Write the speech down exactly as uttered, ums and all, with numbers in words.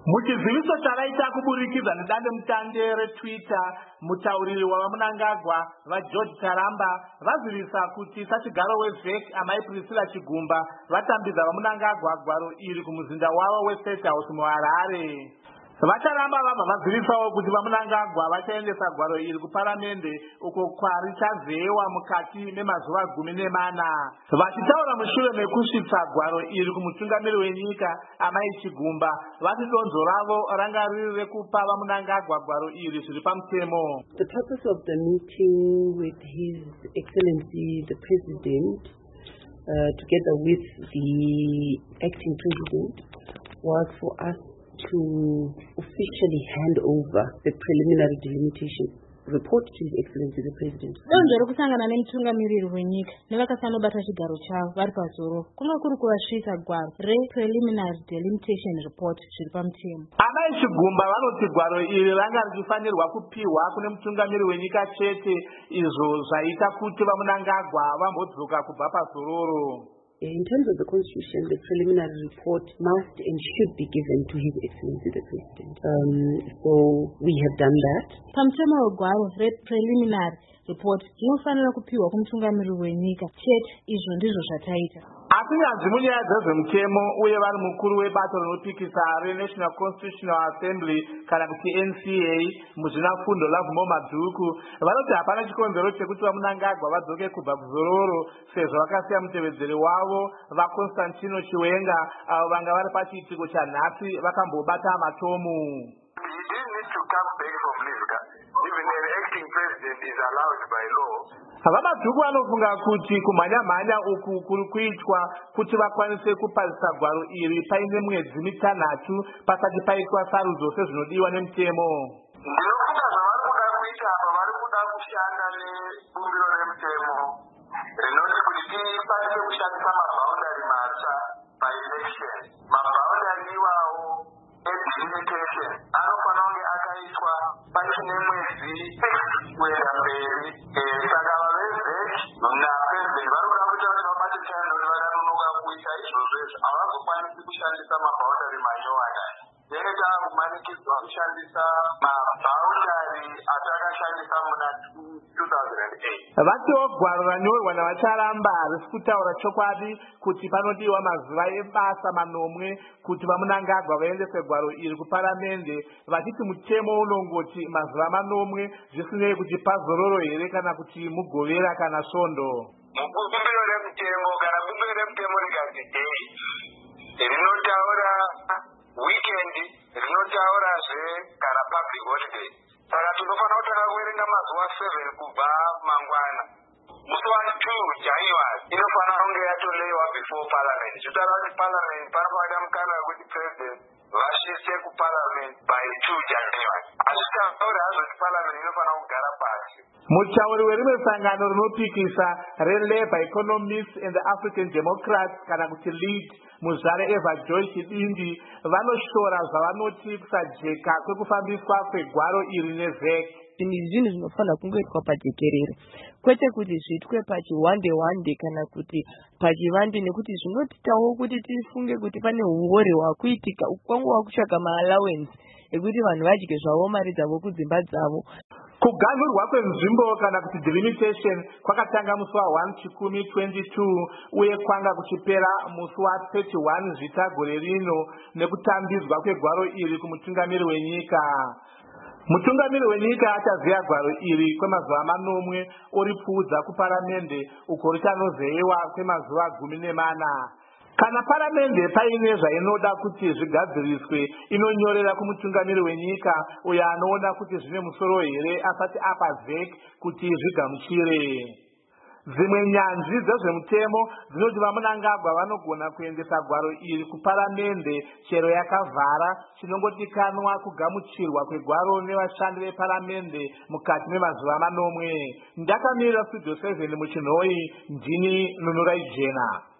Muchiziviso charaita kuburikidza nedande mutande reTwitter, mutauriri wavaMunangagwa vaGeorge Charamba vazivisa kuti sachigaro weVec amai Priscilla Chigumba vatambidza vaMunangagwa gwaro iri kumuzinda wavo weState House muHarare. Vacharamba vabva vazivisawo kuti vaMunangagwa vachaendesa gwaro iri kuparamende uko kwarichazewa mukati memazuva gumi nemana. Vachitaura mushure mekusvitsa gwaro iri kumutungamiri wenyika amai Chigumba, vati donzo ravo ranga riri rekupa vaMunangagwa gwaro iri zviri pamutemo. The purpose of the meeting with His Excellency the President, uh, together with the acting President, was for us to officially hand over the preliminary delimitation report to His Excellency the President. Donzo rokusangana nemutungamiriri wenyika nevakasanobata chigaro chavo vari pazoro kunge kuri kuvasvitsa gwaro re-preliminary delimitation report zviri pamutemo. Amai Chigumba vanoti gwaro iri ranga richifanirwa kupiwa kune mutungamiri wenyika chete, izvo zvaita kuti vaMunangagwa vambodzoka kubva pazororo. In terms of the Constitution, the preliminary report must and should be given to His Excellency the President. Um, so we have done that. Pamutemo wegwaro re-preliminary report inofanira kupiwa kumutungamiri wenyika chete, izvo ndizvo zvataita. Asinyanzi munyaya dzezvemutemo uye vari mukuru webato rinopikisa reNational Constitutional Assembly kana kuti N C A muzvinafundo Lovemore Madhuku vanoti hapana chikonzero chekuti vaMunangagwa vadzoke kubva kuzororo sezvo vakasiya mutevedzeri wavo vaConstantino Chiwenga avo vanga vari pachiitiko chanhasi vakambobata matomu. VaMadhuku vanofunga kuti kumhanya-mhanya uku kuri kuitwa kuti vakwanise kupazisa gwaro iri paine mwedzi mitanhatu pasati paitwa sarudzo sezvinodiwa nemutemo. Ndinofunga zvavari kuda kuita apa vari kuda kushanda nebumbiro remutemo rinoti kuti tikwanise kushandisa mabhaundari matsva paelection. Mabhaundari iwawo edelimitation anofanira kunge akaitwa pachine mwedzi kuenda mberi. Saka vaveVec naPresident vari kuda kuita kuti vabate chando nevakanonoka kuita izvozvo havazokwanisi kushandisa mabhaundari manyowani. Yenge taakumanikidzwa kushandisa mabhaundari atakashandisa muna two thousand eight. Vatiwo gwaro ranyorwa navaCharamba risi kutaura chokwadi kuti panodiwa mazuva ebasa manomwe kuti vaMunangagwa vaendese gwaro iri kuparamende, vachiti mutemo unongoti mazuva manomwe zvisinei kuti pazororo here kana kuti mugovera kana svondo. Mubumbiro remutemo kana bumbiro remutemo rikati dei rinotaura weekend, rinotaurazve kana public holiday. Saka tinofanira kutanga kuverenga mazuva seven kubva mangwana. Musi wa two January inofanira kunge yatoleiwa before parliament. Zvitaura kuti parliament panofanira mukana wekuti president vasvitse kuparliament by two January. Hazvitauri hazvo kuti parliament inofanira kugara pasi. Mutauri werimwe sangano rinopikisa reLabour Economists and the African Democrats kana kuti LEAD muzvare Eva Joy Chidindi vanoshora zvavanoti kusajeka kwekufambiswa kwegwaro iri neVec. Izvi zvinhu zvinofanira kungoitwa pajekerere, kwete kuti zviitwe pachiwande wande kana kuti pachivande, nekuti zvinotitawo kuti tifunge kuti pane uore hwakuitika ukwangu wakutsvaga maallowance ekuti vanhu vadye zvavo mari dzavo kudzimba dzavo. Kuganhurwa kwenzvimbo kana kuti delimitation kwakatanga musi wa one Chikumi twenty-two uye kwanga kuchipera musi wa thirty-one Zvita gore rino nekutambidzwa kwegwaro iri kumutungamiri wenyika. Mutungamiri wenyika achaziya gwaro iri kwemazuva manomwe oripfuudza kuparamende uko richanozeyiwa kwemazuva gumi nemana. Kana paramende paine zvainoda kuti zvigadziriswe, inonyorera kumutungamiri wenyika uyo anoona kuti zvine musoro here asati apa Vec kuti zvigamuchire. Dzimwe nyanzvi dzezvemutemo dzinoti vaMunangagwa vanogona kuendesa gwaro iri kuparamende chero yakavhara, chinongotikanwa kugamuchirwa kwegwaro nevashandi veparamende mukati memazuva manomwe. Ndakamirira Studio seven muChinhoyi, ndini Nunurai Jena.